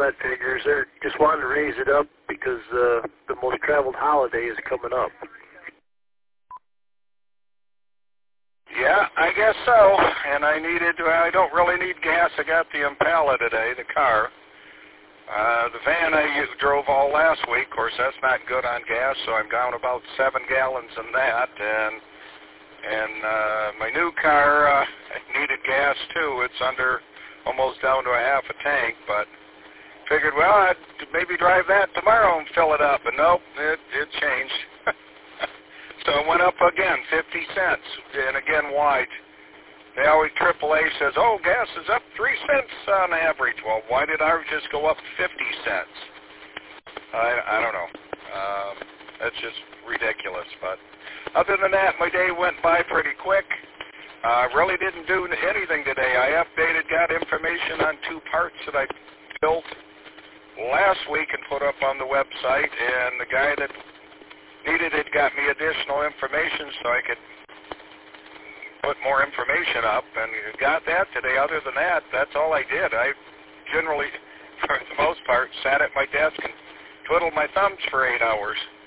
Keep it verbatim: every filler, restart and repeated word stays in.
pallet figures. They're just wanting to raise it up because uh, the most traveled holiday is coming up. Yeah, I guess so. And I needed, well, I don't really need gas. I got the Impala today, the car. Uh, the van I u- drove all last week, of course, that's not good on gas, so I'm down about seven gallons in that. And and uh, my new car uh, needed gas, too. It's under, almost down to a half a tank, but figured, well, I'd maybe drive that tomorrow and fill it up. And nope, it, it changed. So it went up again, fifty cents. And again, why? They always, triple A says, oh, gas is up three cents on average. Well, why did ours just go up fifty cents? I, I don't know. Um, that's just ridiculous. But other than that, my day went by pretty quick. I uh, really didn't do anything today. I updated, got information on two parts that I built last week and put up on the website, and the guy that needed it got me additional information so I could put more information up, and got that today. Other than that, that's all I did. I generally, for the most part, sat at my desk and twiddled my thumbs for eight hours.